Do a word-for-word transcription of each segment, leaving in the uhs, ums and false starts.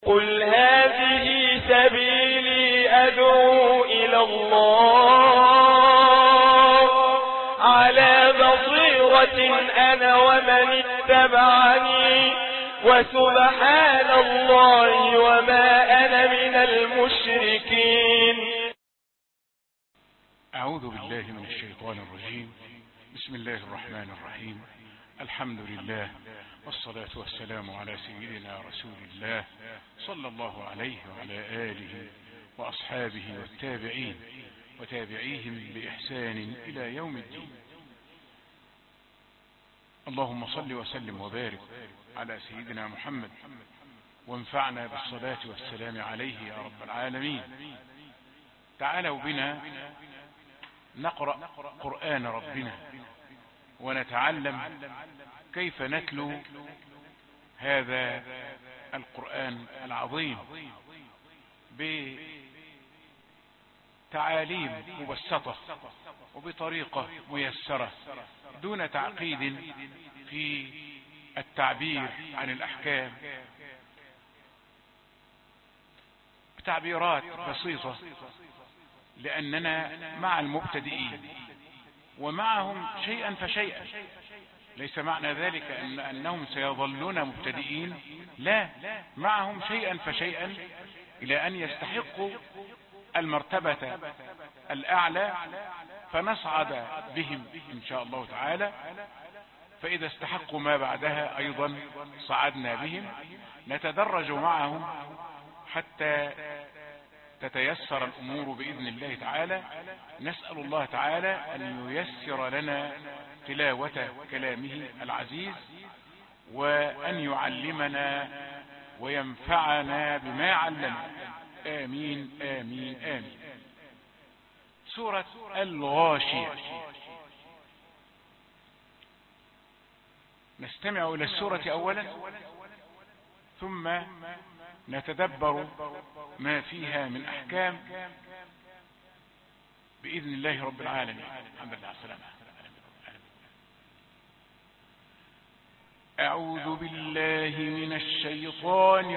قل هذه سبيلي أدعو إلى الله على بصيرة أنا ومن اتبعني وسبحان الله وما أنا من المشركين. أعوذ بالله من الشيطان الرجيم. بسم الله الرحمن الرحيم. الحمد لله والصلاة والسلام على سيدنا رسول الله صلى الله عليه وعلى آله وأصحابه والتابعين وتابعيهم بإحسان إلى يوم الدين. اللهم صل وسلم وبارك على سيدنا محمد وانفعنا بالصلاة والسلام عليه يا رب العالمين. تعالوا بنا نقرأ قرآن ربنا ونتعلم كيف نتلو هذا القرآن العظيم بتعاليم مبسطة وبطريقة ميسرة دون تعقيد في التعبير عن الأحكام، بتعبيرات بسيطة، لأننا مع المبتدئين ومعهم شيئا فشيئا. ليس معنى ذلك أن أنهم سيظلون مبتدئين، لا، معهم شيئا فشيئا إلى أن يستحقوا المرتبة الأعلى فنصعد بهم إن شاء الله تعالى. فإذا استحقوا ما بعدها أيضا صعدنا بهم، نتدرج معهم حتى تتيسر الأمور بإذن الله تعالى. نسأل الله تعالى أن ييسر لنا تلاوة كلامه العزيز، وأن يعلمنا وينفعنا بما علمنا. آمين آمين آمين. سورة الغاشية. نستمع إلى السورة أولا ثم نتدبر ما فيها من أحكام بإذن الله رب العالمين. الحمد لله على السلامة. أعوذ بالله من الشيطان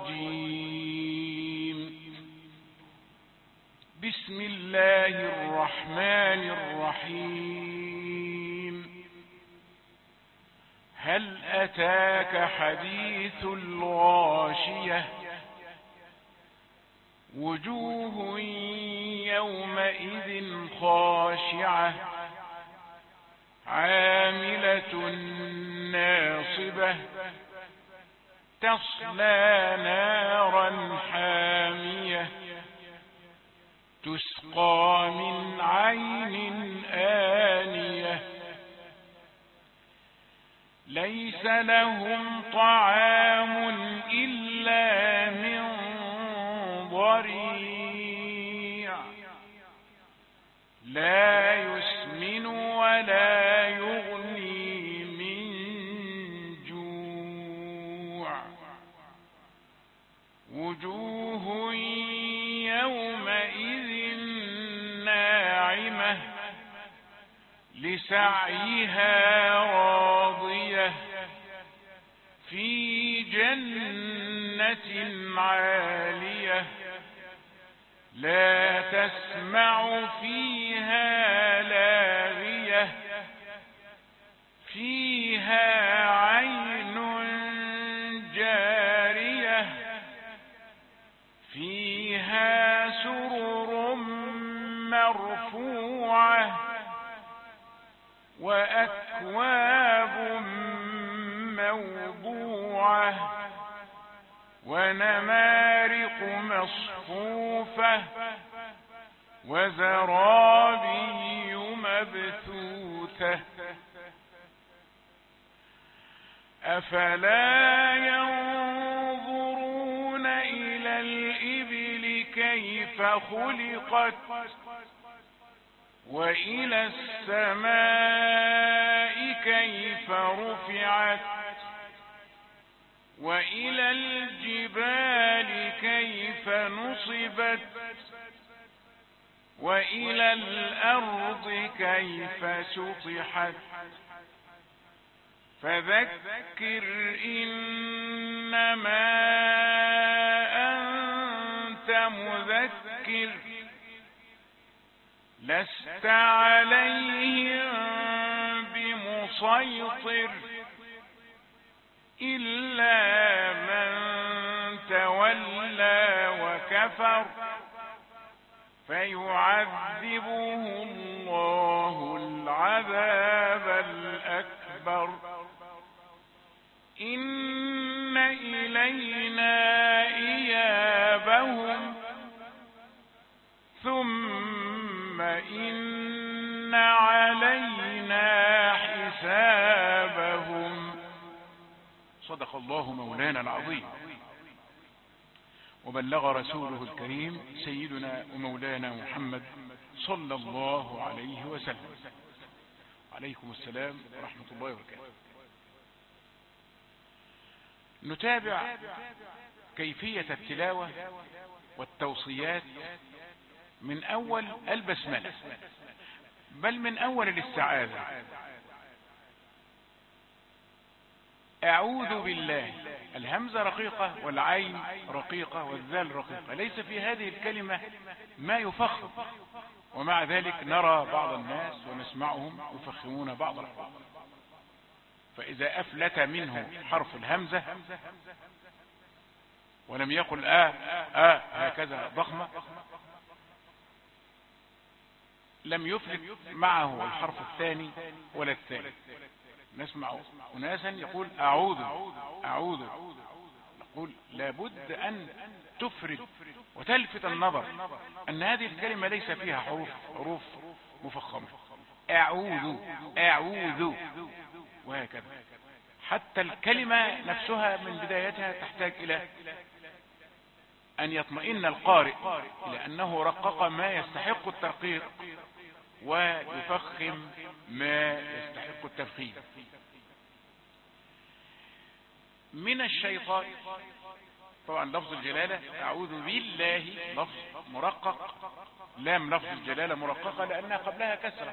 الرجيم. بسم الله الرحمن الرحيم. هل أتاك حديث الغاشية؟ وجوه يومئذ خاشعة عاملة ناصبة تصلى نارا حامية تسقى من عين آنية ليس لهم طعام إلا من ضريع لا يسمن ولا يغني من جوع وجوه يومئذ ناعمة لسعيها راضية في جنة عالية لا تسمع فيها لاغية فيها عين جارية فيها سرر مرفوعة وأكواب موضوعة ونمارق مصفوفة وزرابي مبثوثة أفلا ينظرون إلى الإبل كيف خلقت وإلى السماء كيف رفعت وإلى الجبال كيف نصبت وإلى الأرض كيف سطحت فذكر إنما مذكر لست عليهم بمسيطر إلا من تولى وكفر فيعذبه الله العذاب الأكبر إن إلينا إيابهم ثم إن علينا حسابهم. صدق الله مولانا العظيم وبلغ رسوله الكريم سيدنا ومولانا محمد صلى الله عليه وسلم. عليكم السلام ورحمة الله وبركاته. نتابع كيفية التلاوة والتوصيات من أول البسملة، بل من أول الاستعاذة. أعوذ بالله، الهمزة رقيقة والعين رقيقة والذال رقيقة، ليس في هذه الكلمة ما يفخم، ومع ذلك نرى بعض الناس ونسمعهم يفخمون بعض الحروف. فإذا أفلت منه حرف الهمزة ولم يقل آه آه هكذا ضخمة، لم يفلت معه الحرف الثاني ولا الثالث. نسمع أناسا يقول أعوذ أعوذ، نقول لابد أن تفرد وتلفت النظر أن هذه الكلمة ليس فيها حروف حروف مفخمة. أعوذ أعوذ وهكذا. حتى الكلمة نفسها من بدايتها تحتاج إلى أن يطمئن القارئ إلى أنه رقق ما يستحق الترقيق ويفخم ما يستحق التفخيم. من الشيطان، طبعا لفظ الجلالة أعوذ بالله لفظ مرقق، لام لفظ الجلالة مرققة لأنها قبلها كسرة.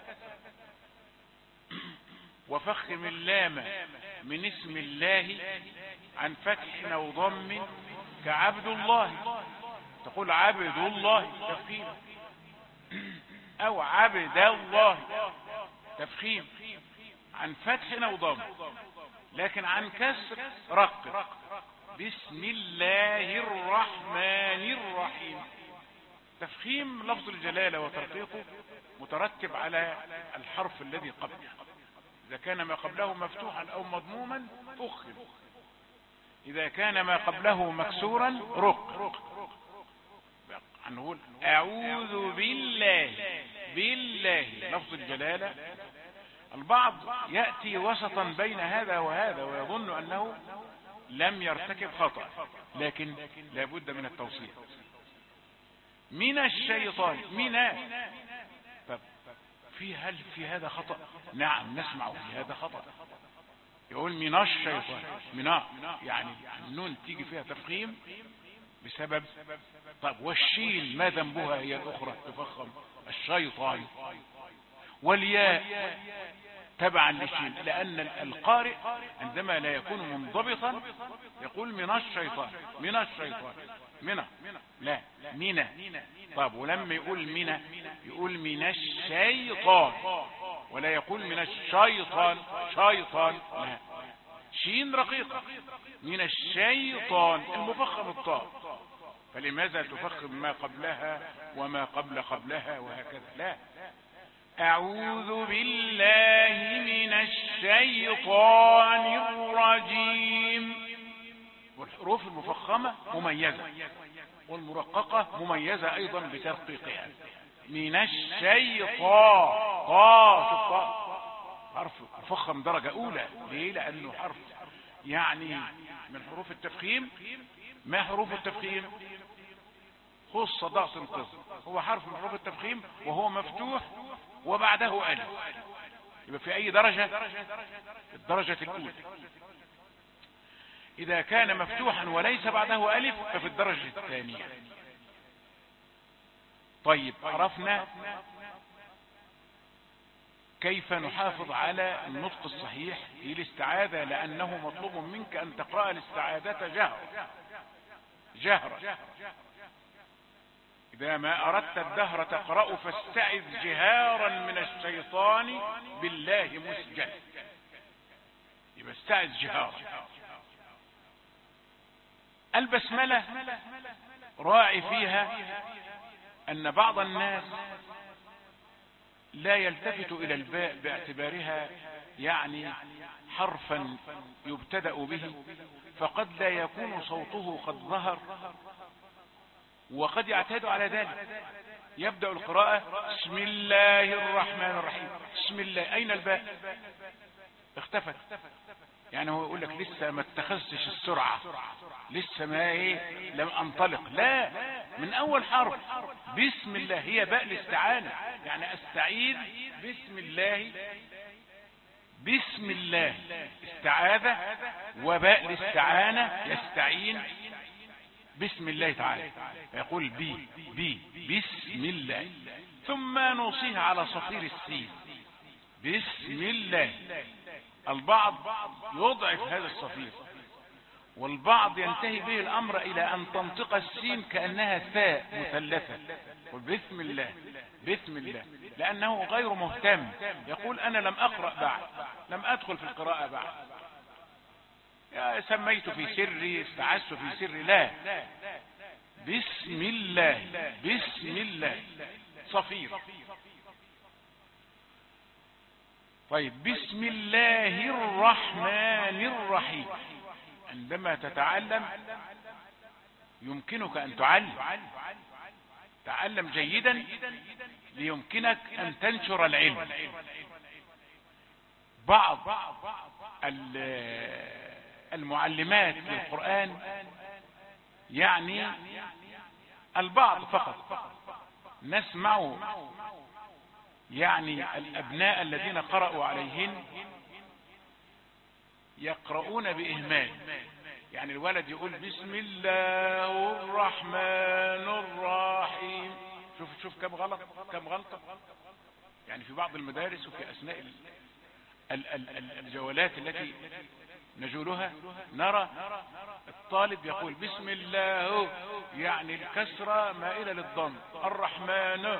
وفخم اللام من اسم الله عن فتح أو ضم كعبد الله، تقول عبد الله تفخيم، أو عبد الله تفخيم عن فتح أو ضم، لكن عن كسر رق. بسم الله الرحمن الرحيم. تفخيم لفظ الجلالة وترقيقه مترتب على الحرف الذي قبله. إذا كان ما قبله مفتوحا أو مضموما فخم، إذا كان ما قبله مكسورا رق. نقول أعوذ بالله، بالله لفظ الجلالة. البعض يأتي وسطا بين هذا وهذا ويظن أنه لم يرتكب خطأ، لكن لابد من التوصيل. من الشيطان، من طب في هل في هذا خطأ؟ نعم نسمع في هذا خطأ. يقول من الشيطان، من يعني النون تيجي فيها تفخيم بسبب. طب والشين ما ذنبها هي الأخرى تفخم؟ الشيطان. والياء تبعا للشين، لأن القارئ عندما لا يكون منضبطا يقول من الشيطان، من الشيطان، من لا من. طب ولما يقول من يقول من الشيطان، ولا يقول من الشيطان شيطان، لا شين رقيقة. من الشيطان المفخم الطاء، فلماذا تفخم ما قبلها وما قبل قبلها وهكذا؟ لا. أعوذ بالله من الشيطان الرجيم. والحروف المفخمة مميزة والمرققة مميزة أيضا بترقيقها. من الشيطان، طا شوف طا حرف مفخم درجة أولى. ليه؟ لأنه حرف يعني من حروف التفخيم. ما حروف التفخيم؟ خص ضغط انقذ، هو حرف من حروف التفخيم وهو مفتوح وبعده ألف. يبقى في أي درجة؟ الدرجة الأولى. إذا كان مفتوحا وليس بعده ألف ففي الدرجة الثانية. طيب عرفنا كيف نحافظ على النطق الصحيح في الاستعاذة، لأنه مطلوب منك أن تقرأ الاستعاذة جهرا جهرا. إذا ما أردت الدهر تقرأ فاستعذ جهارا من الشيطان بالله مسجد. يبقى استعذ جهارا. البسملة راعي فيها أن بعض الناس لا يلتفت إلى الباء باعتبارها يعني حرفا يبتدأ به، فقد لا يكون صوته قد ظهر، وقد يعتاد على ذلك. يبدأ القراءة بسم الله الرحمن الرحيم، بسم الله، أين الباء؟ اختفت. يعني هو يقول لك لسه ما اتخذتش السرعة، لسه ما ايه لم انطلق. لا، من اول حرف بسم الله، هي باء الاستعانة، يعني استعيذ بسم الله. بسم الله استعاذة، وباء الاستعانة يستعين بسم الله تعالى، فيقول بي بي بسم الله. ثم نوصيها على صفير السين، بسم الله. البعض يضعف هذا الصفير، والبعض ينتهي به الأمر إلى أن تنطق السين كأنها ثاء مثلثة، بسم الله بسم الله، لأنه غير مهتم. يقول أنا لم أقرأ بعد، لم أدخل في القراءة بعد، يا سميت في سري، استعذت في سري. لا، بسم الله بسم الله صفير. طيب، بسم الله الرحمن الرحيم. عندما تتعلم يمكنك أن تعلم، تعلم جيدا ليمكنك أن تنشر العلم. بعض المعلمات للقرآن، يعني البعض فقط، نسمع يعني الأبناء الذين قرأوا عليهن يقرؤون بإهمال. يعني الولد يقول بسم الله الرحمن الرحيم، شوف شوف كم غلط، كم غلطة. يعني في بعض المدارس وفي أثناء الجولات التي نجولها نرى الطالب يقول بسم الله، يعني الكسرة مائلة للضم، الرحمن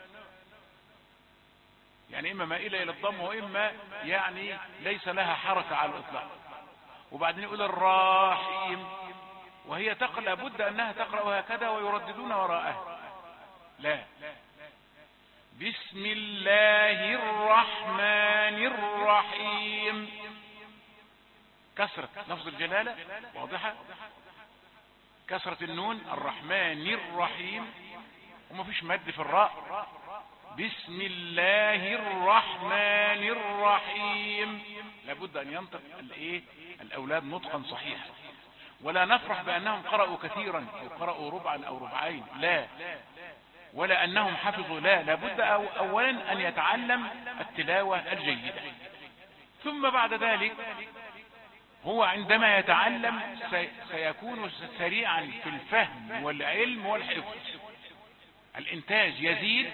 يعني إما مائلة إلى الضم، وإما يعني ليس لها حركة على الإطلاق. وبعدين يقول الرحيم، وهي تقرأ لابد أنها تقرأ هكذا ويرددون وراءها. لا، بسم الله الرحمن الرحيم، كسرة لفظ الجلالة واضحة، كسرة النون، الرحمن الرحيم، وما فيش مد في الراء. بسم الله الرحمن الرحيم، لابد أن ينطق الايه الأولاد نطقا صحيحا. ولا نفرح بأنهم قرأوا كثيرا أو قرأوا ربعا أو ربعين، لا، ولا أنهم حفظوا، لا، لابد أو أولا أن يتعلم التلاوة الجيدة. ثم بعد ذلك هو عندما يتعلم سيكون سريعا في الفهم والعلم والحفظ. الإنتاج يزيد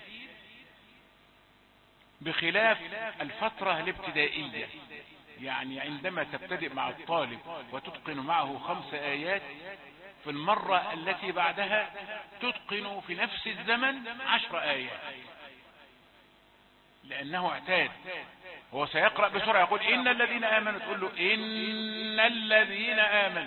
بخلاف الفترة الابتدائية. يعني عندما تبتدئ مع الطالب وتتقن معه خمس آيات، في المرة التي بعدها تتقن في نفس الزمن عشر آيات، لأنه اعتاد. هو سيقرأ بسرعة، يقول إن الذين آمنوا، تقول له إن الذين آمنوا.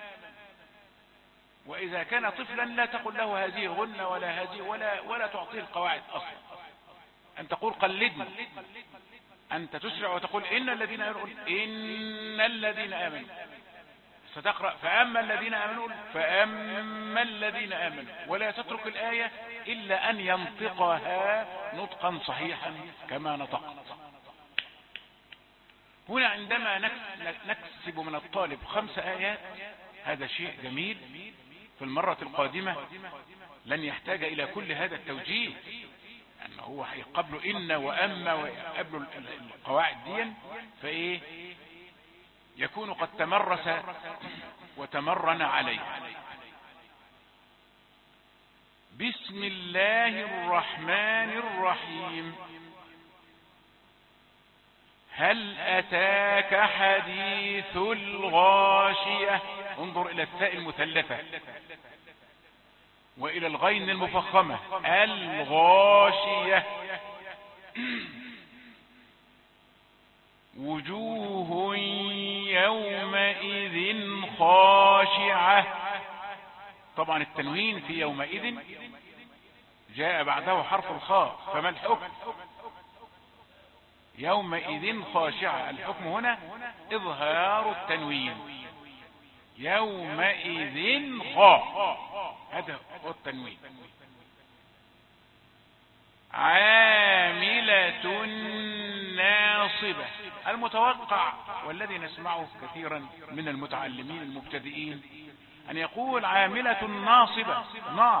وإذا كان طفلا لا تقل له هذه غنة ولا هذه، ولا ولا تعطيه القواعد أصلا. أن تقول قلدني، أنت تسرع وتقول إن الذين آمنوا، إن الذين آمنوا. ستقرأ فأما الذين آمنوا، فأما الذين آمنوا، ولا تترك الآية إلا أن ينطقها نطقا صحيحا كما نطقت. هنا عندما نكسب من الطالب خمس آيات، هذا شيء جميل. في المرة القادمة لن يحتاج إلى كل هذا التوجيه، أنه هو هيقبل إن وأما وقبل القواعد دي، فإيه يكون قد تمرس وتمرن عليه. بسم الله الرحمن الرحيم. هل أتاك حديث الغاشية؟ انظر إلى الثاء المثلثة، وإلى الغين المفخمة الغاشية. وجوه يومئذ خاشعة. طبعا التنوين في يومئذ جاء بعده حرف الخاء، فما الحكم؟ يومئذ خاشعة، الحكم هنا إظهار التنوين. يومئذ خاء، هذا هو التنوين. عاملة ناصبة، المتوقع والذي نسمعه كثيرا من المتعلمين المبتدئين أن يقول عاملة ناصبة، نا،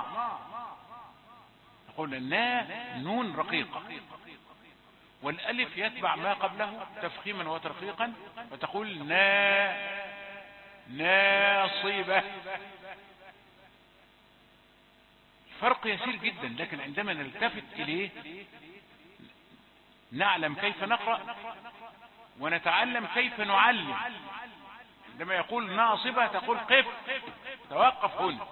يقول النا نون رقيقة، والألف يتبع ما قبله تفخيما وترقيقا، فتقول نا ناصبة. فرق يسير جدا، لكن عندما نلتفت إليه نعلم كيف نقرأ ونتعلم كيف نعلم. عندما يقول ناصبة تقول قف، توقف هنا.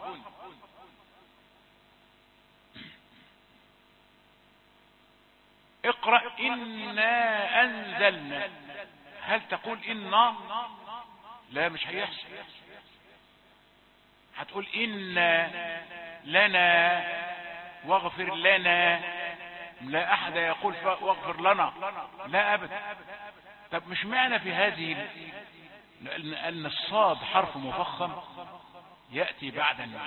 اقرأ إنا أنزلنا، هل تقول إنا؟ لا، مش هيحصل. هتقول إنا لنا واغفر لنا، لا أحد يقول واغفر لنا، لا أبدا. طب مش معنى في هذه أن الصاد حرف مفخم يأتي بعد النون،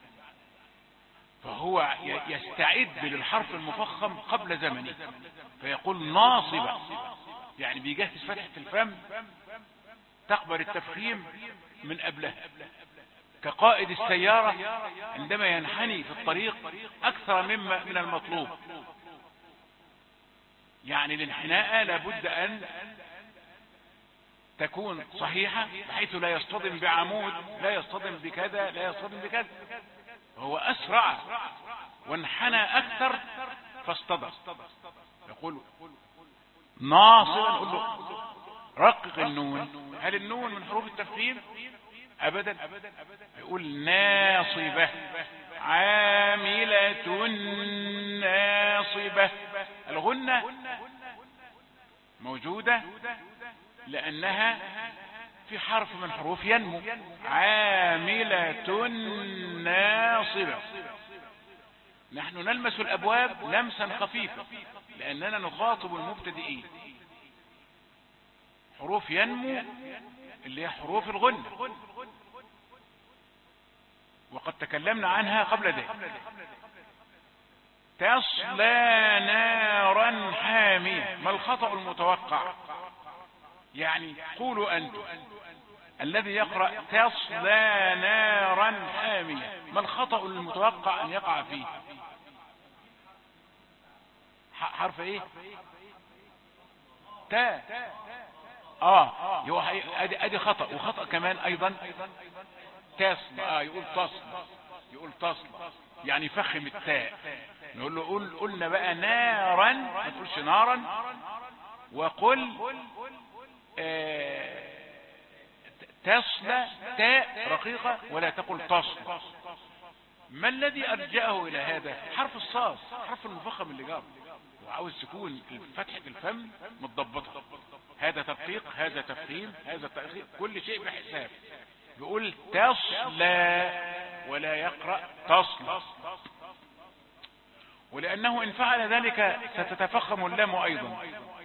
فهو يستعد للحرف المفخم قبل زمنه، فيقول ناصبة، يعني بيجهز فتحة الفم تقبل التفخيم من قبلها، كقائد السيارة عندما ينحني في الطريق أكثر مما من المطلوب. يعني الانحناء لابد أن تكون صحيحة بحيث لا يصطدم بعمود، لا يصطدم بكذا، لا يصطدم بكذا. هو أسرع وانحنى أكثر فاصطدم. يقول ناصبا، نقول له رقق النون. هل النون من حروف التفخيم؟ أبدا. يقول ناصبة، عاملة ناصبة. الغنة موجودة لأنها في حرف من حروف ينمو. عاملة ناصبة. نحن نلمس الأبواب لمسا خفيفا لأننا نخاطب المبتدئين. حروف ينمو اللي هي حروف الغنة، وقد تكلمنا عنها قبل ذلك. تصلى نارا حامية، ما الخطأ المتوقع؟ يعني قولوا أنتم الذي يقرأ تصلى نارا حامية، ما الخطأ المتوقع أن يقع فيه؟ حرف ايه؟ تاء. اه يو ادي ادي خطأ، وخطأ كمان ايضا تصل. اه يقول تصل، يقول تصل يعني فخم التاء. نقول له قول، قلنا بقى نارا، ما تقولش نارا. وقل آه تصل، تاء رقيقة، ولا تقل تصل. ما الذي أرجعه إلى هذا؟ حرف الصاد، حرف المفخم اللي جاب، وعاوز تكون فتحة الفم متضبطة. هذا تدقيق، هذا تفخيم، هذا تأخير، كل شيء بحساب. بيقول تصلى ولا يقرأ تصل، ولأنه إن فعل ذلك ستتفخم اللام أيضا.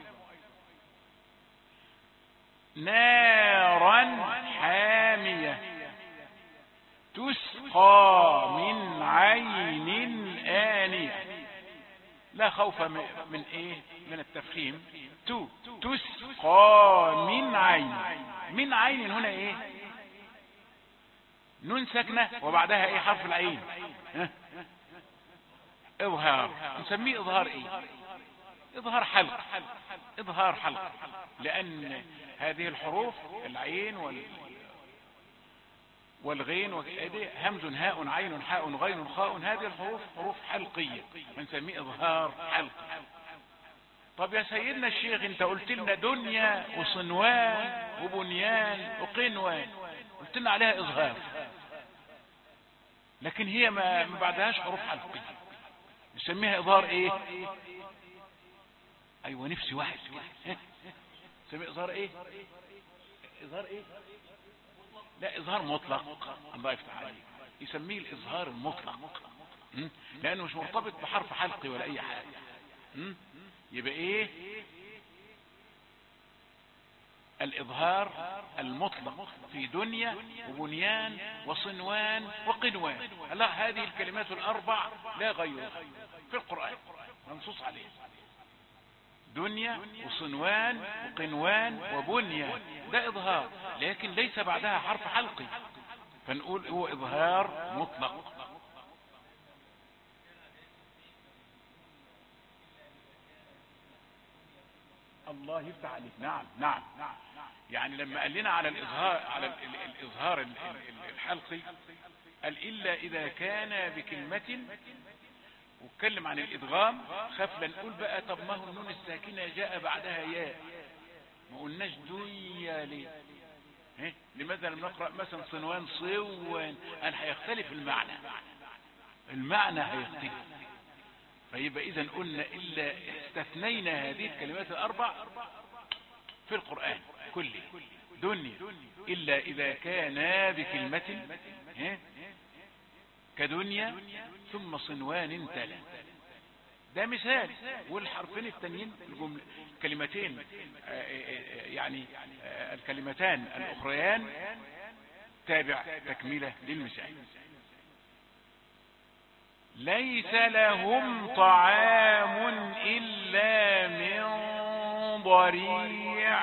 نارا حامية تسقى من عين آنية. لا خوف من ايه؟ من التفخيم. تو تسقى من عين. من عين هنا ايه؟ نون ساكنة وبعدها ايه؟ حرف العين. ها؟ اظهار. نسميه اظهار ايه؟ اظهار حلق. اظهار حلق، لان هذه الحروف العين وال والغين همز هاء عين حاء غين خاء، هذه الحروف حروف حلقية، بنسميه اظهار حلق. طب يا سيدنا الشيخ انت قلت لنا دنيا وصنوان وبنيان وقنوان، قلت لنا عليها اظهار. لكن هي ما, ما بعدهاش حروف حلقية، نسميها إظهار إيه؟ أيوة نفسي واحد نسميه إظهار إيه؟ إظهار إيه؟ لا إظهار مطلق. الله يفتح عليك، يسميه الإظهار المطلق لأنه مش مرتبط بحرف حلقي ولا أي حاجة. يبقى إيه؟ الإظهار المطلق في دنيا وبنيان وصنوان وقنوان. لا، هذه الكلمات الأربع لا غيرها في القرآن منصوص عليه، دنيا وصنوان وقنوان وبنيان، ده إظهار، لكن ليس بعدها حرف حلقي، فنقول هو إظهار مطلق. الله يفتح عليك. نعم نعم. يعني لما قال لنا على الإظهار على ال ال الإظهار ال ال الحلقي قال إلا إذا كان بكلمة، واتكلم عن الإدغام، خاف لنقول بقى طب ما هو النون الساكنة جاء بعدها ياء، ما قلناش دنيا ليه؟ إيه؟ لماذا لم نقرأ مثلا صنوان صوان؟ قال هيختلف المعنى، المعنى هيختلف. فيبقى إذا قلنا إلا استثنينا هذه الكلمات الأربع في القرآن كله، دنيا إلا إذا كان بكلمة كدنيا ثم صنوان تلا، ده مثال. والحرفين التانيين الجمل كلمتين يعني الكلمتان الأخريان تابع تكملة للمثال. ليس لهم طعام إلا من ضريع.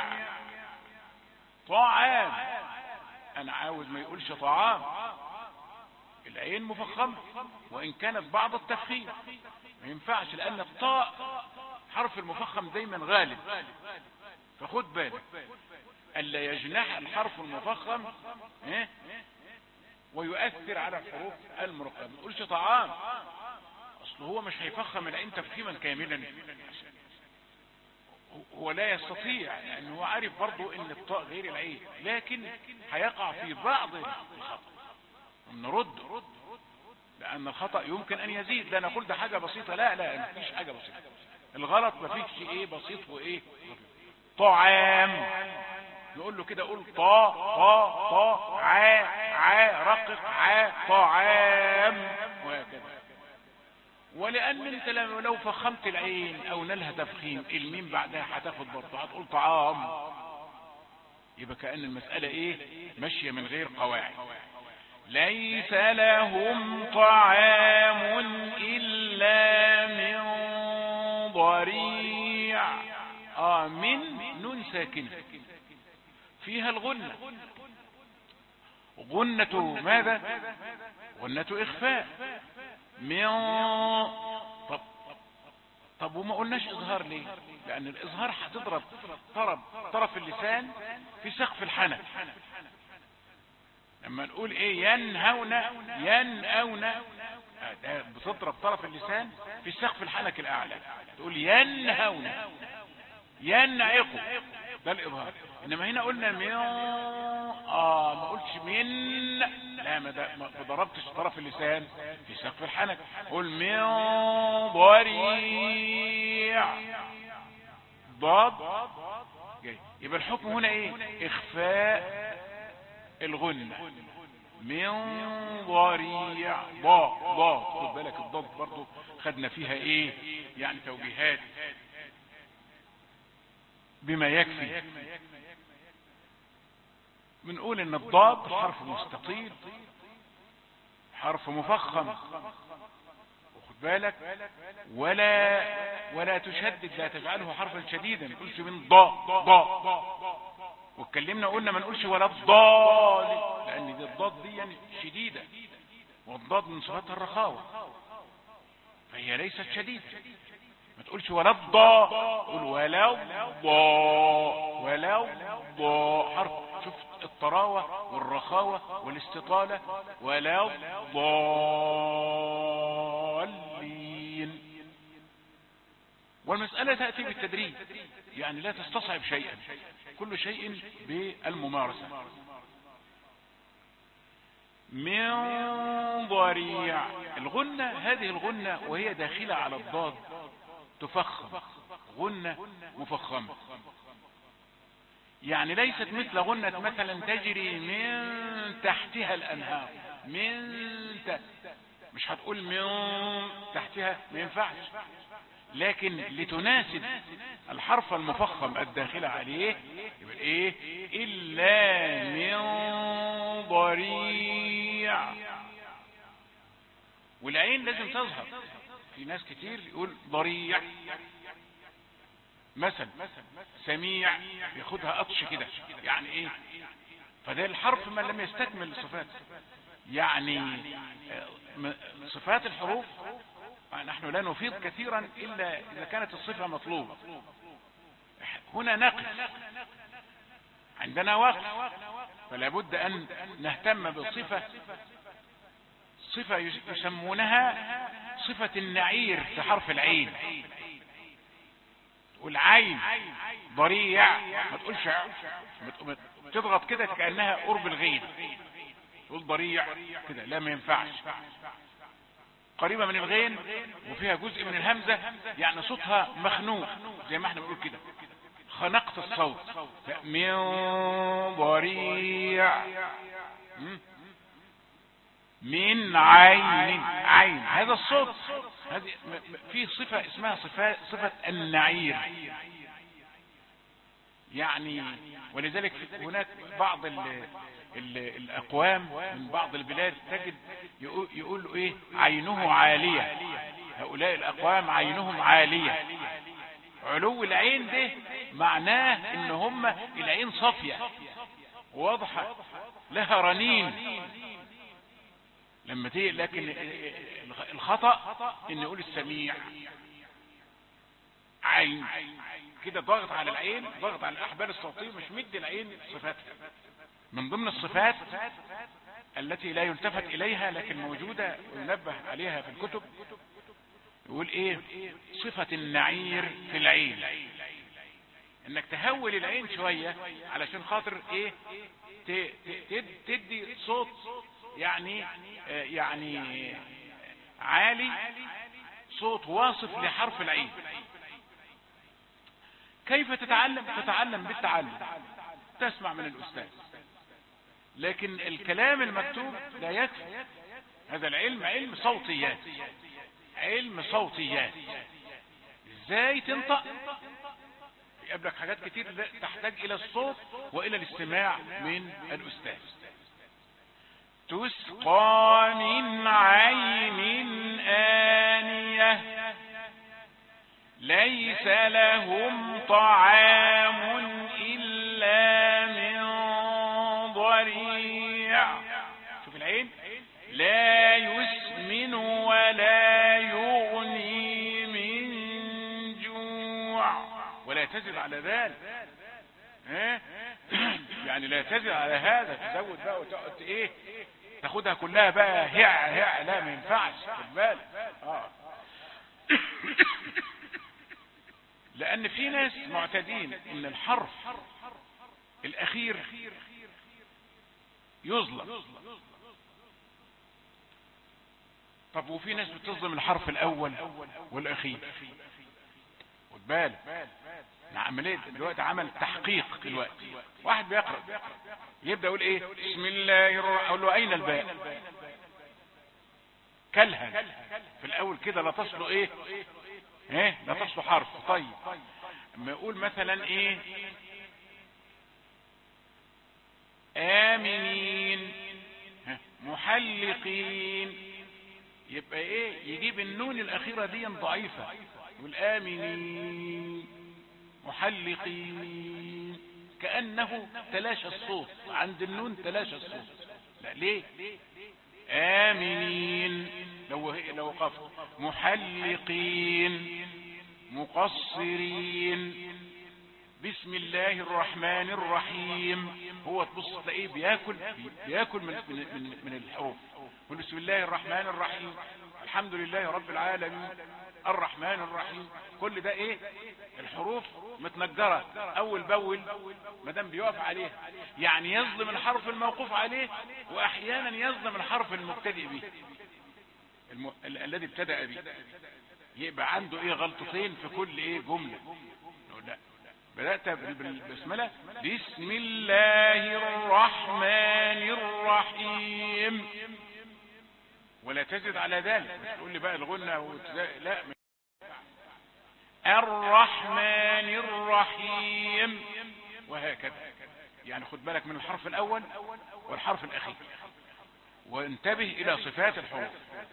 طعام، أنا عاوز ما يقولش طعام، العين مفخمة وإن كانت بعض التفخيم، ما ينفعش لأن الطاء حرف المفخم دايما غالب، فخد بالك ألا يجنح الحرف المفخم ويؤثر على الحروف المرقمة. ما تقولش طعام، أصل هو مش هيفخم العين تفخيما كاملا، هو لا يستطيع لأنه هو عارف برضو ان الطاء غير العين، لكن هيقع في بعض الخطأ نرد، لأن الخطأ يمكن أن يزيد. لا نقول ده حاجة بسيطة، لا لا ما فيش حاجة بسيطة، الغلط ما فيش ايه بسيط وايه. طعام نقول له كده، قول طا طا طا عا عا رقق عا طعام وهكذا. ولأن انت لو فخمت العين او نلها تفخيم الميم بعدها هتاخد برضه هتقول طعام، يبقى كأن المسألة ايه ماشية من غير قواعد. ليس لهم طعام إلا من ضريع. آه من نون ساكنة فيها الغنة، غنة ماذا؟ غنة إخفاء. من طب طب وما قلناش إظهار ليه؟ لأن الإظهار هتضرب طرف طرف اللسان في سقف الحنك. لما نقول ايه ينهون ينأون، ده بتضرب طرف اللسان في سقف الحنك الأعلى، تقول ينهون ينعقوا، ده الإظهار. إنما هنا قلنا من آه ما قلتش من، لا ما ضربتش طرف اللسان في سقف الحنك، قل من ضريع ضاد جاي. يبقى الحكم هنا ايه؟ إخفاء الغنة من ضريع ضاد ضاد. خد بالك الضاد برضو خدنا فيها ايه يعني توجيهات بما يكفي. بنقول ان الضاد حرف مستطيل حرف مفخم، وخد بالك ولا ولا تشدد، لا تجعله حرفا شديدا، ما تقولش من ضاء ضاء. واتكلمنا قلنا ما نقولش ولا الضاد، لان دي الضاد دي يعني شديده، والضاد من صفاتها الرخاوه فهي ليست شديده. ما تقولش ولا الضاء، قول ولا الضاء ولا الضاء، حرف شفت الطراوه والرخاوه والاستطاله. ولا الضالين. والمساله تاتي بالتدريج، يعني لا تستصعب شيئا، كل شيء بالممارسة. من ضريع. الغنة هذه الغنة وهي داخلة على الضاد تفخم، غنة مفخمة، يعني ليست مثل غنة مثلا تجري من تحتها الأنهار، من ت... مش هتقول من تحتها، ما ينفعش، لكن لتناسب الحرف المفخم الداخل عليه يبقى ايه؟ إلا من ضريع. والعين لازم تظهر. في ناس كتير يقول ضريع مثلا، سميع ياخدها قطش كده، يعني ايه؟ فده الحرف ما لم يستكمل الصفات. يعني صفات الحروف نحن لا نفيض كثيرا إلا إذا كانت الصفة مطلوبة. هنا نقص، عندنا وقف، فلا بد أن نهتم بالصفة. صفة يسمونها صفة النعير في حرف العين. والعين ضريع ما تقولش، تضغط كده كأنها قرب الغين، تقول ضريع كده، لا ما ينفعش. قريبة من الغين وفيها جزء من الهمزة، يعني صوتها مخنوق زي ما احنا بنقول كده، خنقت الصوت. من ضريع، من عين، عين، هذا الصوت. هذه فيه صفة اسمها صفة, صفة النعير يعني. ولذلك هناك بعض ال ال الأقوام من بعض البلاد تجد يقولوا ايه؟ عينه عالية. هؤلاء الأقوام عينهم عالية. علو العين ده معناه ان هم العين صافية واضحة لها رنين لما تيجي. لكن الخطأ ان يقول السميع عين كده، ضغط على العين، ضغط على الأحبال الصوتية، مش مدي العين صفاتها. من ضمن الصفات التي لا يلتفت إليها لكن موجودة وينبه عليها في الكتب، يقول ايه؟ صفة النعير في العين، انك تهول العين شوية علشان خاطر ايه؟ تدي صوت يعني يعني عالي، صوت واصف لحرف العين. كيف تتعلم؟ تتعلم بالتعلم، تسمع من الأستاذ، لكن الكلام المكتوب لا يكفي. هذا العلم علم صوتيات، علم صوتيات. ازاي تنطق؟ يقابلك حاجات كتير تحتاج الى الصوت والى الاستماع من الأستاذ. تسقى من عين آنية ليس لهم طعام إلا من ضريع. شوف العين، لا يسمن ولا يغني من جوع. ولا تزد على ذلك، ها؟ يعني لا تزد على هذا، تزود بقى وتقعد ايه؟ تاخدها كلها بقى هع هع، لا ما ينفعش، خد بالك. اه لأن في ناس معتادين إن الحرف الأخير يظلم. طب وفي ناس بتظلم الحرف الأول والأخير، خد بالك. عملية دلوقتي عمل تحقيق دلوقتي. واحد بيقرأ يبدأ يقول إيه؟ بسم الله الرحمن، أقول له أين الباء؟ كلها في الأول كده لا تصله إيه؟ ايه لا تصله حرف. طيب اما يقول مثلا ايه؟ آمنين محلقين، يبقى ايه؟ يجيب النون الأخيرة دي ضعيفة، يقول آمنين محلقين، كأنه تلاشى الصوت عند النون، تلاشى الصوت. لا ليه؟ آمنين لو لو وقفت، محلقين، مقصرين، بسم الله الرحمن الرحيم. هو تبص تلاقيه بياكل بياكل من من من الحروف. بسم الله الرحمن الرحيم، الحمد لله رب العالمين، الرحمن الرحيم. كل ده ايه؟ الحروف متنجرة اول باول ما دام بيقف عليها، يعني يظلم الحرف الموقوف عليه، واحيانا يظلم الحرف المبتدئ به الم... ال... الذي ابتدأ به، يبقى عنده ايه؟ غلطتين في كل ايه؟ جملة. لا، بدأت بالبسملة، بسم الله الرحمن الرحيم، ولا تزد على ذلك. مش تقول لي بقى الغنة وتزا... لا، الرحمن الرحيم، وهكذا. يعني خد بالك من الحرف الاول والحرف الاخير، وانتبه الى صفات الحروف.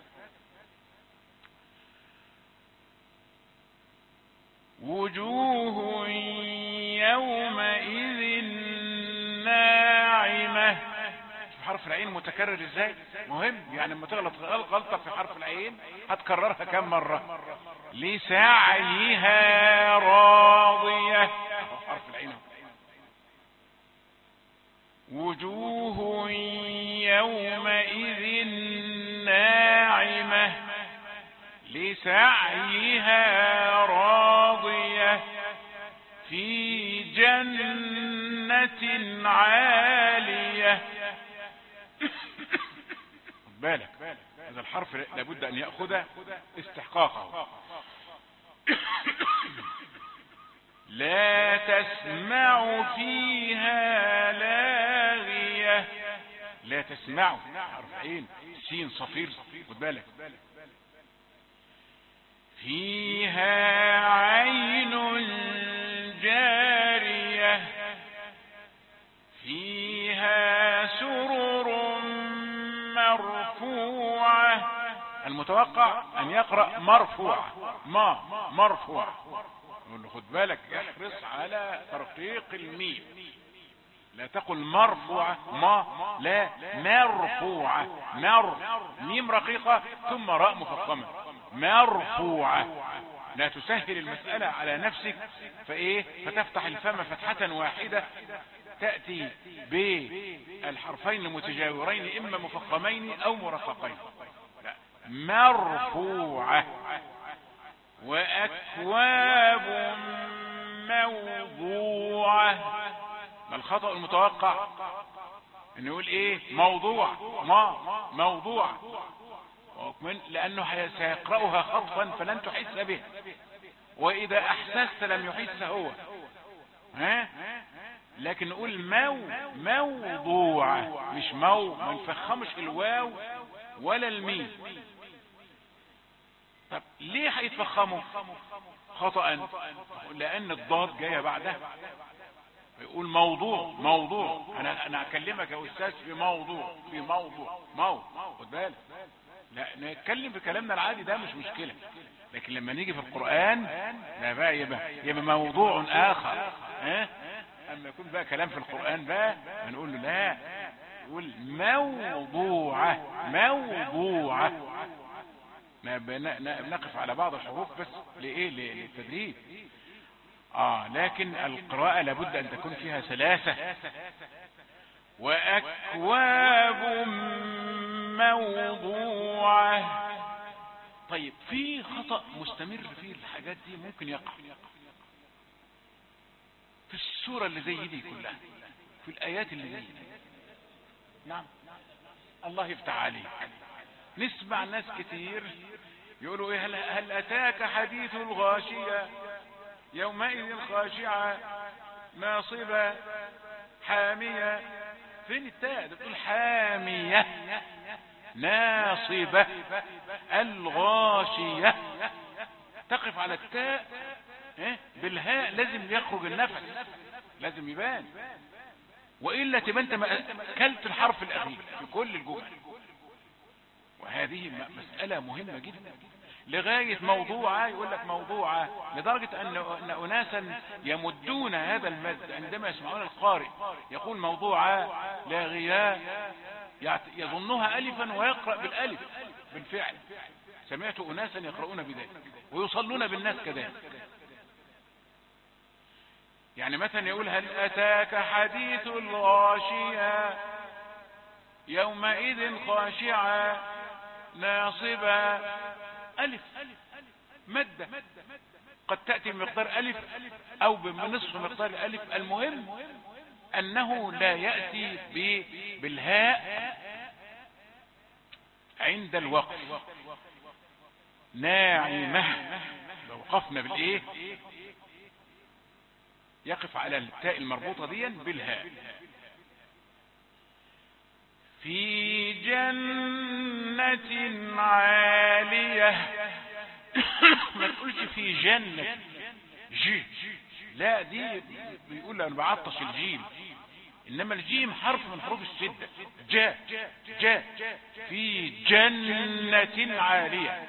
وجوه يومئذ ناعمة. حرف العين متكرر ازاي؟ مهم، يعني لما تغلط غلطة في حرف العين هتكررها كم مرة؟ لسعيها راضية، حرف العين. وجوه يومئذ ناعمة لسعيها راضية في جنة عالية. بالك هذا الحرف لابد ان يأخذ استحقاقه. لا تسمع فيها لاغية. لا تسمع، حرف عين سين صفير، خد بالك. فيها عين جارية فيها سرر مرفوعة. المتوقع ان يقرأ مرفوع، ما مرفوع. خد بالك، احرص على ترقيق الميم، لا تقل مرفوعة ما، لا، مرفوعة. مر ميم رقيقة ثم راء مفخمة، مرفوعة. لا تسهل المسألة على نفسك فايه فتفتح الفم فتحة واحدة تأتي بالحرفين المتجاورين اما مفخمين او مرققين. لا، مرفوعة. واكواب موضوعة. ما الخطأ المتوقع؟ ان يقول ايه؟ موضوع، ما موضوع، لانه سيقرأها خطفا فلن تحس به، واذا احسست لم يحس هو. ها، لكن نقول مو موضوعة، مش مو، ما نفخمش الواو ولا الميم. طب ليه هيتفخموا خطأ؟ لان الضاد جاية بعدها، يقول موضوع موضوع. انا انا اكلمك يا استاذ في موضوع في موضوع مو، خد بالك. لا، نتكلم بكلامنا العادي ده مش مشكلة، لكن لما نيجي في القرآن لا بقى يبقى يبقى موضوع اخر. ها، اما يكون بقى كلام في القرآن بقى هنقول له لا، يقول موضوعة موضوعة. نقف على بعض الحروف بس لايه؟ للتدريب. اه لكن القراءة لابد ان تكون فيها سلاسة. واكواب موضوعة. طيب في خطأ مستمر في الحاجات دي ممكن يقع في السورة اللي زي دي كلها، في الايات اللي زي دي. نعم، الله يفتح عليك. نسمع ناس كتير يقولوا ايه؟ هل, هل اتاك حديث الغاشية يومئذ خاشعة ناصبة حامية. فين التاء؟ ده بتقول حامية ناصبة الغاشية. تقف على التاء بالهاء، لازم يخرج النفس، لازم يبان، وإلا تبقى انت كلت الحرف الأخير في كل الجمل. وهذه مسألة مهمة جدا. لغاية موضوعة يقول لك موضوعة، لدرجة أن أناسا يمدون هذا المد عندما يسمعون القارئ يقول موضوعة لاغية يظنها ألفا ويقرأ بالألف بالفعل. سمعت أناسا يقرؤون بذلك ويصلون بالناس كذلك. يعني مثلا يقول هل أتاك حديث الغاشية يومئذ خاشعة ناصبة، ألف مادة قد تأتي بمقدار ألف أو بنصف مقدار الألف. المهم أنه لا يأتي بالهاء عند الوقف. ناعمة لو وقفنا بالإيه يقف على التاء المربوطة دي بالهاء. في جنة عالية. ما تقولش في جنة جي، لا دي بيقول انا بعطش الجيم، انما الجيم حرف من حروف الشدة. جاء جاء في جنة عالية،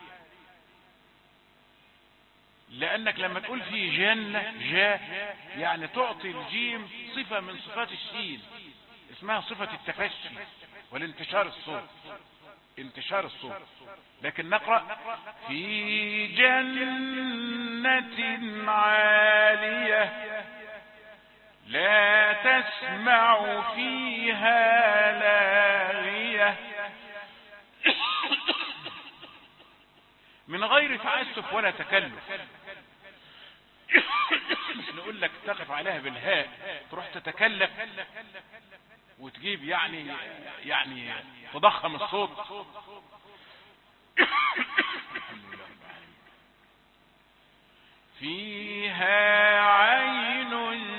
لانك لما تقول في جنة جاء يعني تعطي الجيم صفة من صفات الشين اسمها صفة التفشي والانتشار الصوت، انتشار الصوت. لكن نقرأ في جنة عالية لا تسمع فيها لاغية، من غير تعسف ولا تكلف. مش نقول لك تقف عليها بالهاء تروح تتكلف وتجيب يعني يعني تضخم الصوت. فيها عين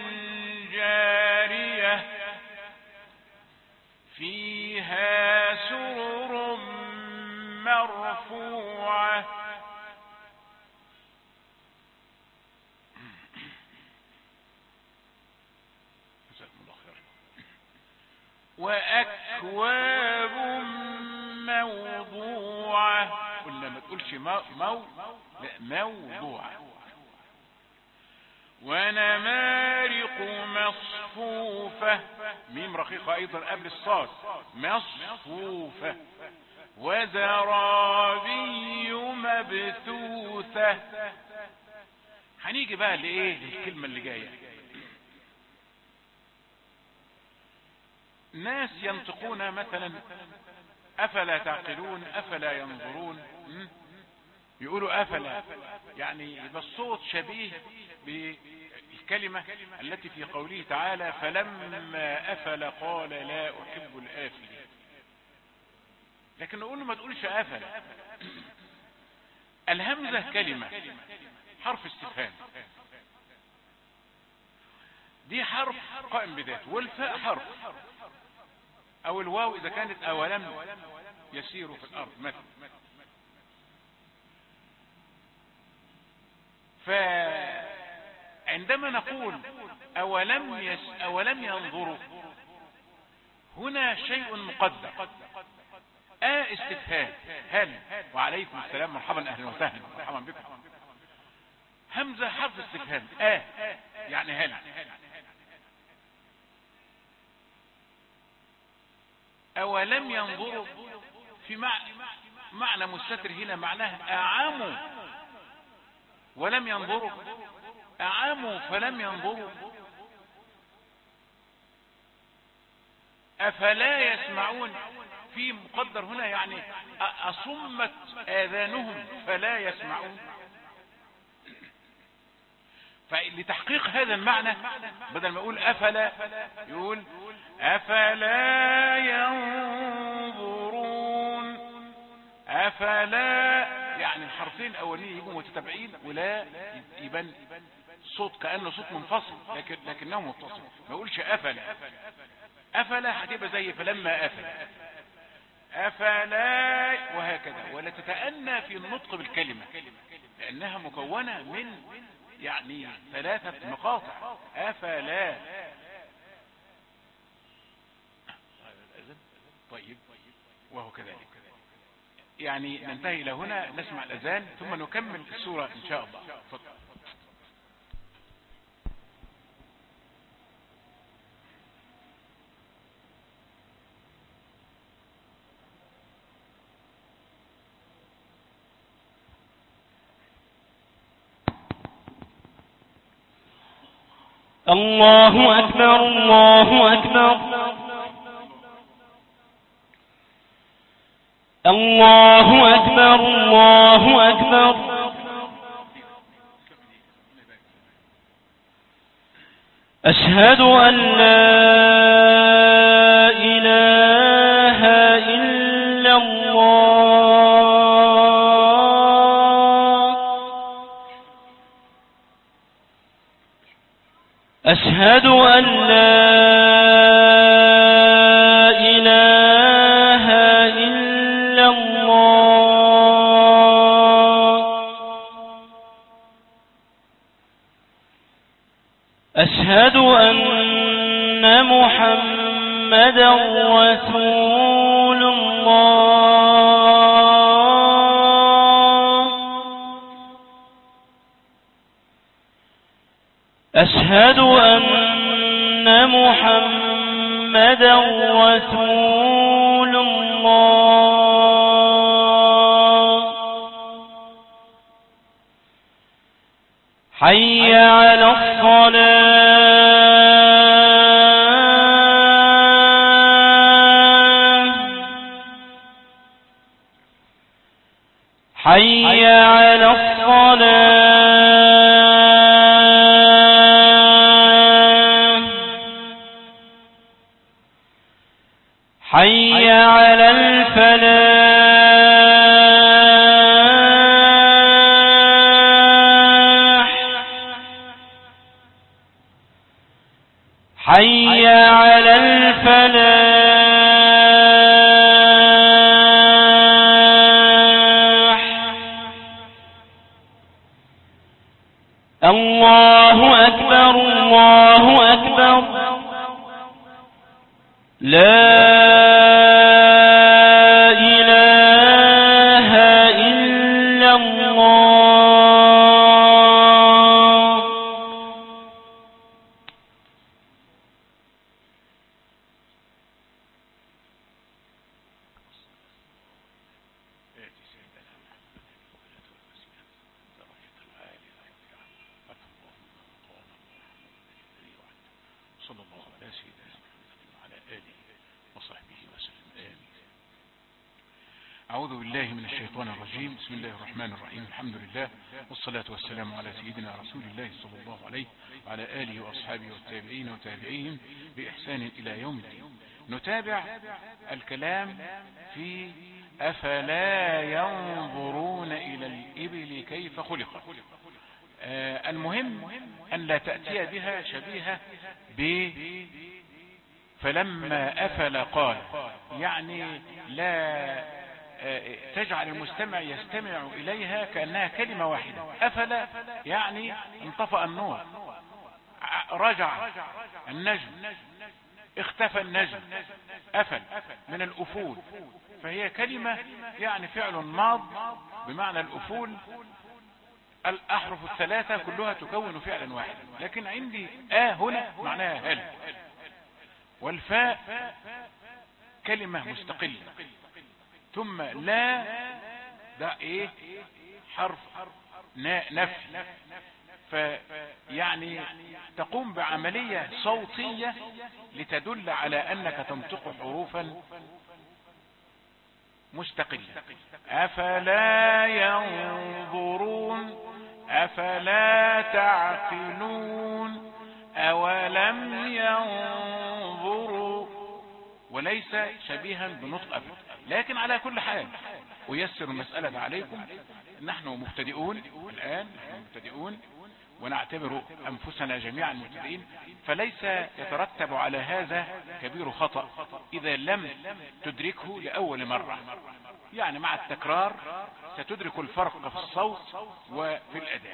جارية فيها سرر مرفوعة وأكواب موضوعة. قلنا ما تقولش مو مو لا موضوعة. ونمارق مصفوفة، ميم رقيقة ايضا قبل الصاد، مصفوفة. وزرابي مبثوثة. هنيجي بقى لايه الكلمة اللي جاية. ناس ينطقون مثلا افلا تعقلون افلا ينظرون، يقولوا افلا يعني يبقى الصوت شبيه بالكلمة التي في قوله تعالى فلما افل قال لا احب الافلين. لكن نقول له ما تقولش افلا. الهمزة كلمة حرف استفهام، دي حرف قائم بذاته، والفاء حرف، او الواو اذا كانت اولم يسير في الارض مثلا. فعندما نقول اولم يس اولم ينظروا هنا شيء مقدر. آه استفهام هل، وعليكم السلام مرحبا اهلا وسهلا مرحبا بكم. همزة حرف استفهام آه يعني هل. اولم ينظروا في معنى معنى مستتر هنا معناه اعاموا ولم ينظروا، اعاموا فلم ينظروا. افلا يسمعون في مقدر هنا يعني اصمت اذانهم فلا يسمعون. فلتحقيق هذا المعنى بدل ما يقول افلا يقول افلا ينظرون. افلا يعني الحرفين الاولين يجوا متتابعين ولا يبان صوت كأنه صوت منفصل، لكن لكنه متصل. ما يقولش افلا. افلا هتبقى زي فلما افلا افلا وهكذا، ولا تتأنى في النطق بالكلمة لانها مكونة من يعني ثلاثة مقاطع. افلا طيب وهو كذلك. يعني ننتهي الى هنا نسمع الاذان ثم نكمل السورة ان شاء الله. فضل. الله أكبر الله أكبر الله أكبر الله أكبر أشهد أن لا إله إلا الله أشهد أن لا إله إلا الله أشهد أن محمدا رسول الله أشهد أن محمدا رسول الله حي على الصلاة حي على الصلاة حي على الفلاح حي على الفلاح الله أكبر الله أكبر لا إله إلا الله صلى الله على سيدنا محمد وعلى آله وصحبه وسلم آمين. أعوذ بالله من الشيطان الرجيم. بسم الله الرحمن الرحيم. الحمد لله والصلاة والسلام على سيدنا رسول الله صلى الله عليه وعلى آله وأصحابه والتابعين وتابعيهم بإحسان إلى يوم الدين. نتابع الكلام في أفلا ينظرون إلى الإبل كيف خلقت. آه المهم أن لا تأتي بها شبيهة ب فلما أفل قال، يعني لا تجعل المستمع يستمع إليها كأنها كلمة واحدة. أفل يعني انطفأ النور، رجع النجم، اختفى النجم، أفل من الأفول، فهي كلمة يعني فعل ماض بمعنى الأفول. الأحرف الثلاثة كلها تكون فعلا واحدا، لكن عندي آ هنا معناها هل، والفاء كلمة مستقلة، ثم لا ده ايه حرف نفي، فيعني تقوم بعملية صوتية لتدل على أنك تنطق حروفا مستقلة. أفلا ينظرون، أفلا تعقلون، أولم ينظروا، وليس شبيها بنطق أفل. لكن على كل حال ويسر المسألة عليكم، نحن مبتدئون الآن، نحن مبتدئون ونعتبر أنفسنا جميعا مبتدئين، فليس يترتب على هذا كبير خطأ إذا لم تدركه لأول مرة. يعني مع التكرار ستدرك الفرق في الصوت وفي الأداء.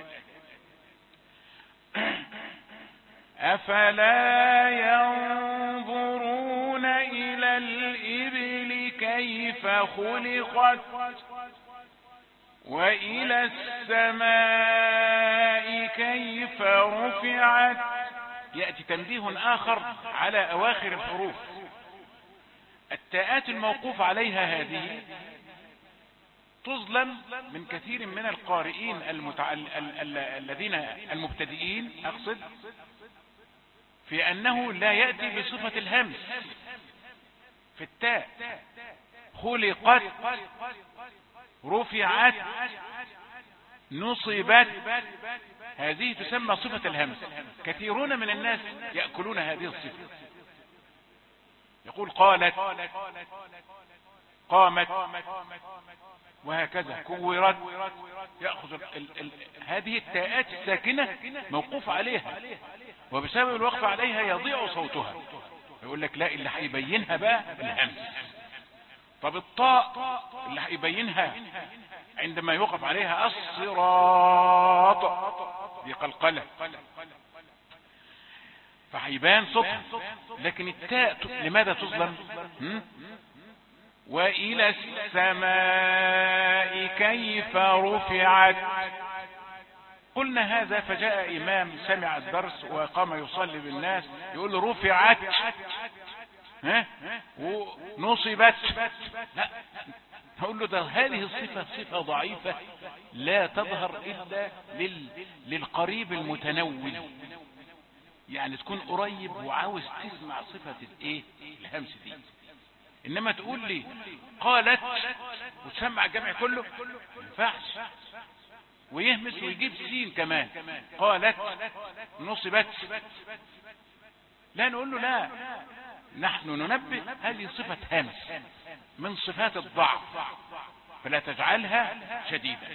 أفلا ينظرون إلى الإبل كيف خلقت وإلى السماء كيف رفعت. يأتي تنبيه آخر على أواخر الحروف. التاءات الموقوف عليها هذه تظلم من كثير من القارئين المتع... ال... ال... الذين المبتدئين أقصد، في أنه لا يأتي بصفة الهمس في التاء. خلقت، رفعت، نصبت، هذه تسمى صفة الهمس. كثيرون من الناس يأكلون هذه الصفة، يقول قالت، قامت، وهكذا، كورت، يأخذ ال ال ال هذه التاءات الساكنة موقوف عليها، وبسبب الوقف عليها يضيع صوتها. يقول لك لا، اللي هيبينها بقى الهمس. طب الطاء اللي هيبينها عندما يوقف عليها الصراط، دي قلقلة فهيبان صوتها. لكن التاء لماذا تظلم؟ وإلى السماء كيف رفعت. قلنا هذا، فجاء إمام سمع الدرس وقام يصلي بالناس يقول رفعت ها ونصبت. لا، هقول له ده هذه الصفة صفة ضعيفة لا تظهر إلا لل... للقريب المتنول، يعني تكون قريب وعاوز تسمع صفة الايه الهمس دي. انما تقول لي قالت وتسمع الجمع كله ما ينفعش، ويهمس ويجيب سين كمان. قالت نصبت، لا، نقول له لا، نحن ننبه هذه صفة همس من صفات الضعف، فلا تجعلها شديدة.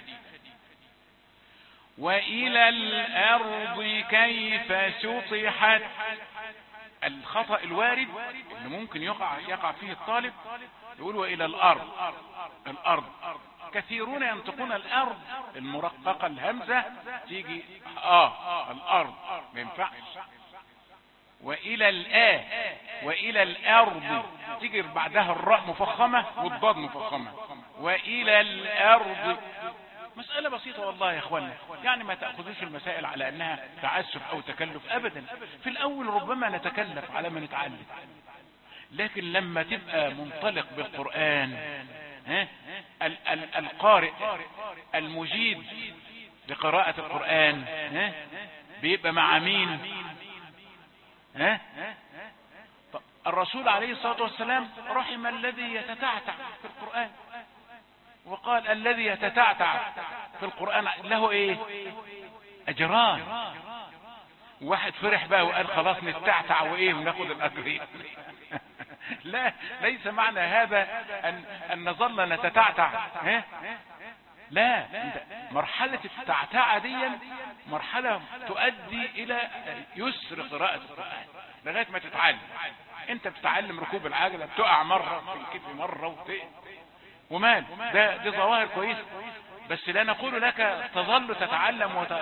وإلى الأرض كيف سطحت. الخطأ الوارد اللي ممكن يقع يقع فيه الطالب يقول وإلى الأرض. الأرض كثيرون ينطقون الأرض المرققة الهمزة تيجي آه الأرض، ما ينفعش. وإلى الآ، وإلى الأرض تيجي بعدها الراء مفخمة والضاد مفخمة. وإلى الأرض مسألة بسيطة والله يا اخوانا، يعني ما تأخذوش المسائل على انها تعسف او تكلف ابدا. في الاول ربما نتكلف على ما نتعلم، لكن لما تبقى منطلق بالقرآن، ها ال ال القارئ المجيد لقراءة القرآن ها بيبقى مع مين؟ ها طب الرسول عليه الصلاة والسلام رحم الذي يتتعتع في القرآن، وقال الذي يتتعتع في القرآن له ايه؟ اجران. واحد فرح بقى وقال خلاص نتعتع وايه وناخد الاجرين. لا، ليس معنى هذا ان, أن نظل نتتعتع. ها؟ لا، مرحلة التعتعة دي مرحلة تؤدي الى يسر قراءة القرآن لغاية ما تتعلم. انت بتتعلم ركوب العجلة، بتقع مرة في الكتف مرة وتقع ومال، ده دي ظواهر كويسة، بس لا نقول لك تظل تتعلم وت...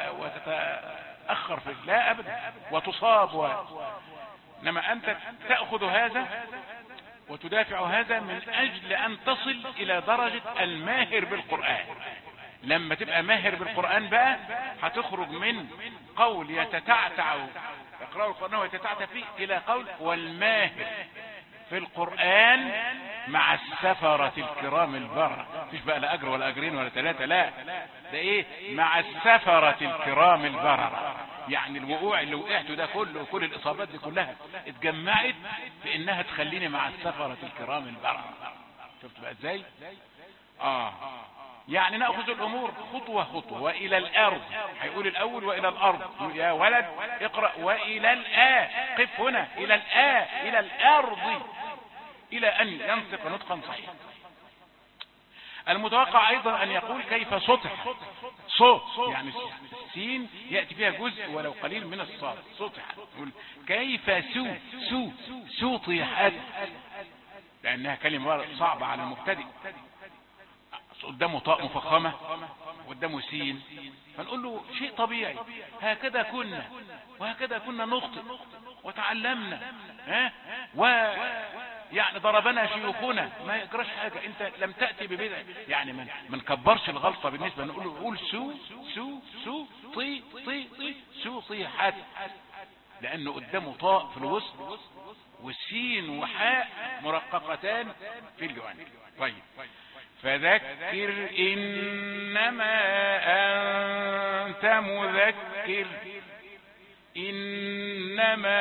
وتتأخر في، لا أبدا، وتصاب و... إنما أنت تأخذ هذا وتدافع هذا من أجل أن تصل إلى درجة الماهر بالقرآن. لما تبقى ماهر بالقرآن بقى هتخرج من قول يتتعتع يقرأ القرآن ويتتعتع فيه إلى قول والماهر في القرآن مع السفرة الكرام البررة. مفيش بقى لا أجر ولا أجرين ولا ثلاثة، لا، ده إيه؟ مع السفرة الكرام البررة. يعني الوقوع اللي وقعته ده كله وكل الإصابات دي كلها اتجمعت في إنها تخليني مع السفرة الكرام البررة. شفت بقى إزاي؟ آه يعني نأخذ الأمور خطوة خطوة. وإلى الأرض هيقول الأول وإلى الأرض، يا ولد اقرأ وإلى الآ، قف هنا إلى الآ، إلى الأرض، إلى أن ينطق نطقا صحيحا. المتوقع أيضا أن يقول كيف سطح. صوت يعني السين يأتي فيها جزء ولو قليل من الصاد. سطح يقول كيف سو سو سطحت، لأنها كلمة صعبة على المبتدئ. قدامه طاء مفخمة قدامه سين، فنقول له شيء طبيعي، هكذا كنا وهكذا كنا نخطئ وتعلمنا، ها و يعني ضربنا شيوخنا، ما يجراش حاجة، انت لم تأتي ببدع. يعني ما من كبرش الغلطة بالنسبة، نقول له قول سو سو سو طي طي طي سو طي حد، لأنه قدامه طاء في الوسط والسين وحاء مرققتان في الجوانب. طيب، فذكر إنما أنت مذكر، إنما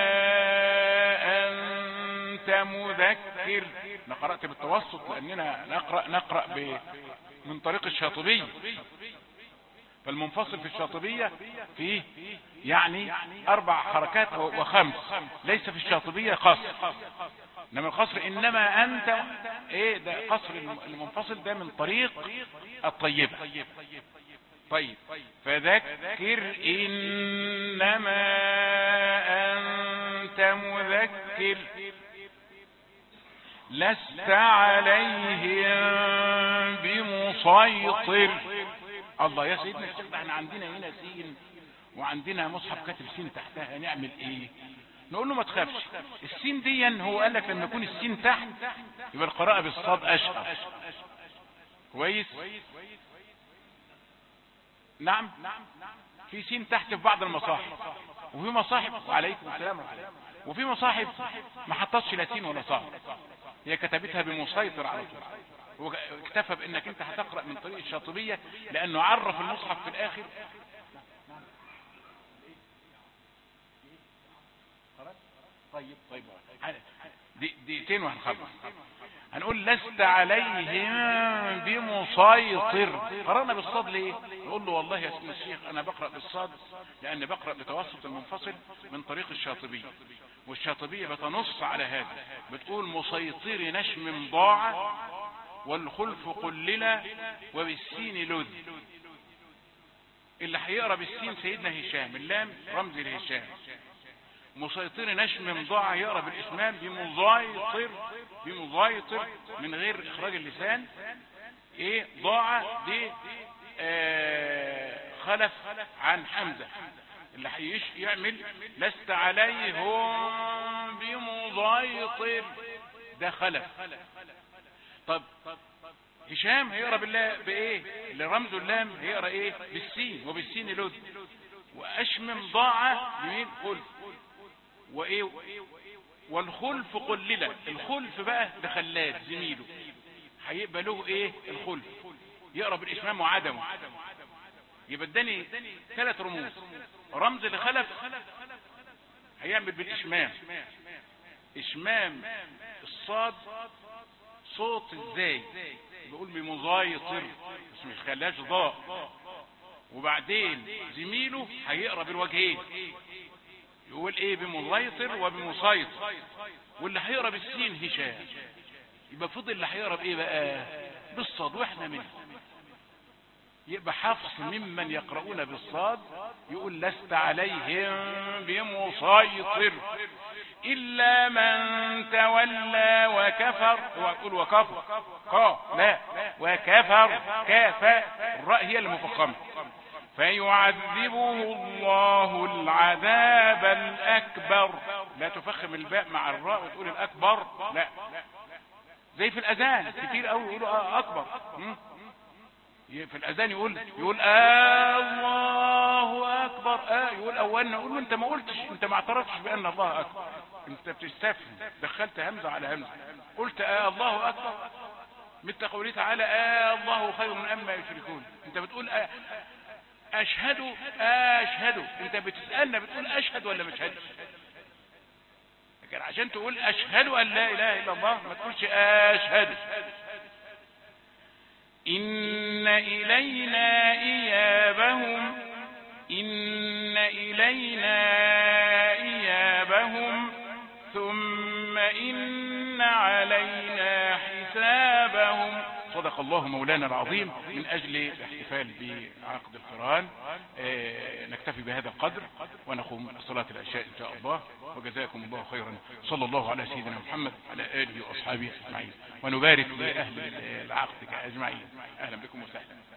أنت مذكر. أنا قرأت بالتوسط لأننا نقرأ نقرأ ب... من طريق الشاطبي. فالمنفصل في الشاطبية فيه يعني اربع حركات وخمس، ليس في الشاطبية قصر. انما القصر انما انت ايه ده قصر المنفصل ده من طريق الطيبة. طيب فذكر انما انت مذكر لست عليهم بمسيطر. الله يا سيدنا الشيخ، ده احنا عندنا هنا سين وعندنا مصحف كاتب سين تحتها، نعمل ايه؟ نقول له ما تخافش، السين دي هو قال لك لما يكون السين تحت يبقى القراءة بالصاد اشهر. كويس؟ نعم، في سين تحت في بعض المصاحف، وفي مصاحف وعليكم السلام وفي مصاحف ما حطتش لا سين ولا صاد، هي كتبتها بمسيطر على طول. هو اكتفى بانك انت هتقرأ من طريق الشاطبية لانه عرف المصحف في الاخر. طيب طيب دقيقتين وهنخلص. هنقول لست عليهم بمسيطر. قرأنا بالصاد ليه؟ نقول له والله يا سيدنا الشيخ انا بقرأ بالصاد لان بقرأ بتوسط المنفصل من طريق الشاطبية، والشاطبية بتنص على هذا، بتقول مسيطر نشم ضاع والخلف قلل وبالسين لذ. اللي هيقرأ بالسين سيدنا هشام، اللام رمز لهشام. مسيطر نشم ضاع يقرأ بالاسمام بمزايطر، بمزايطر من غير اخراج اللسان. ايه ضاع دي آه خلف عن حمزة. اللي هيش يعمل لست عليهم بمزايطر ده خلف. طب هشام هيقرأ بالله بايه؟ اللي رمزه اللام هيقرأ ايه؟ بالسين، وبالسين لذ. واشمم ضاع يمين خلف، وايه والخلف قلل. الخلف بقى ده خلاد زميله، هيبقى له ايه؟ الخلف يقرأ بالاشمام وعدمه. يبقى اداني ثلاث رموز. رمز لخلف هيعمل بالاشمام، اشمام الصاد صوت ازاي؟ بيقول بمزايطر بس مش خلاش ضاء. وبعدين زميله هيقرأ بالوجهين، يقول ايه؟ بمسيطر وبمسيطر. واللي هيقرأ بالسين هشام. يبقى فضل اللي هيقرأ بايه بقى؟ بالصاد، واحنا منه. يبقى حفص ممن يقرؤون بالصاد يقول لست عليهم بمسيطر إلا من تولى وكفر. هو يقول وكفر قا لا وكفر كاف، الراء هي المفخمة. فيعذبه الله العذاب الأكبر. لا تفخم الباء مع الراء وتقول الأكبر، لا. زي في الأذان كتير قوي يقولوا أكبر. في الأذان يقول يقول آه الله أكبر. آه يقول أولنا. يقول له أنت ما قلتش، أنت ما اعترفتش بأن الله أكبر، أنت بتستفهم، دخلت همزة على همزة. قلت آه الله أكبر مثل قوله تعالى آه الله خير من أما يشركون. أنت بتقول آه أشهد أشهد، أنت بتسألنا بتقول أشهد ولا مش هدش. لكن عشان تقول أشهد أن لا إله إلا الله ما تقولش أشهد. إن إلينا إيابهم، إن إلينا إيابهم ثم إن علينا حسابهم. صدق الله مولانا العظيم. من أجل الاحتفال بعقد القرآن اه نكتفي بهذا القدر ونقوم بصلاة العشاء إن شاء الله. وجزاكم الله خيرا. صلى الله على سيدنا محمد على آله وأصحابه أجمعين، ونبارك لأهل العقد أجمعين. أهلا بكم وسهلا.